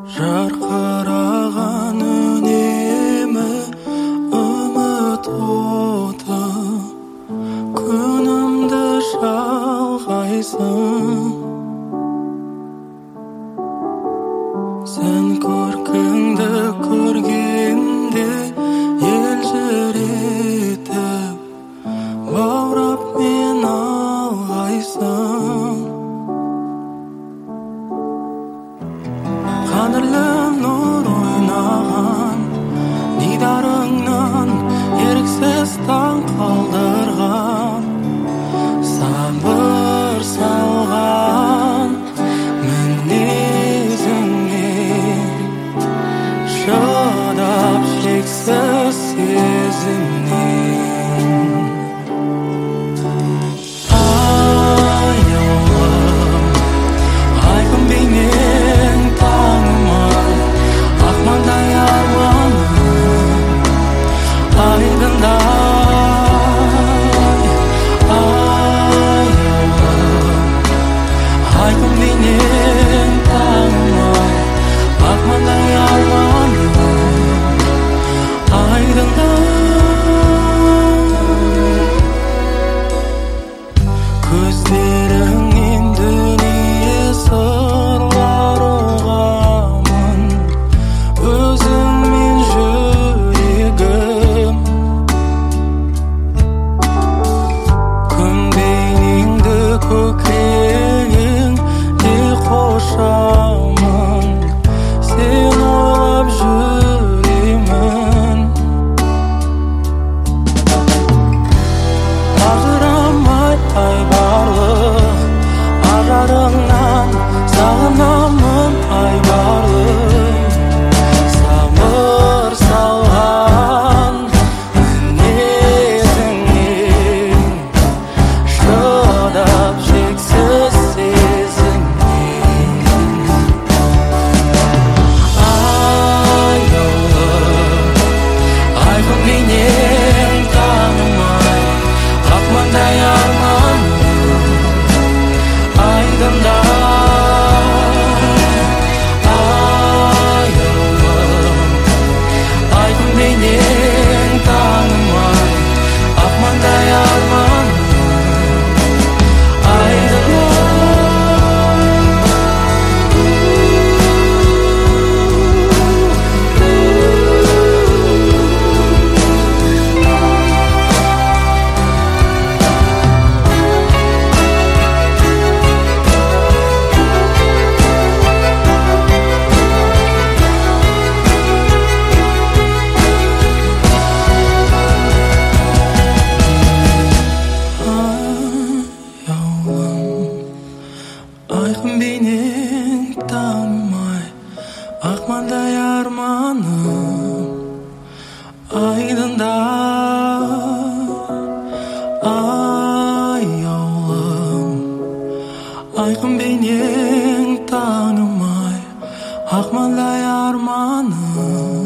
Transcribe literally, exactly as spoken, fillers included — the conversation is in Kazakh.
жарқыраған үнемі үміт оты, күнімді шалғайсың. Сен көркіңді көргенде елжіретіп, баурап мен алғайсың. Қадірлі нұр ойнаған дидарыңнан еріксіз таң қалдырған, сабыр салған мінезіңнен шыдап шексіз сезімнен. Аяулым, айқын бейнең танымай, ақмаңдай арманым айдындай. Аяулым, айқын бейнең танымай, ақмаңдай арманым айдындай. Көздеріңнен дүние сырлар ұғамын, өзің мен жүрегім. Күн бейнеңді көкірегіңде қошамын, сен ойлап жүремін. Ажырамай айбарлы ажарыңнан сағынамын айбарлы. Сабыр салған мінезіңнен шыдап шексіз сезімнен. Аяулым, айқын бейнең танымай, ақмаңдай арманым айдындай. Аяулым, айқын бейнең танымай, ақмаңдай арманым айдындай. Айқын бейнең танымай, ақмаңдай арманым айдындай. Аяулым, айқын бейнең танымай, ақмаңдай арманым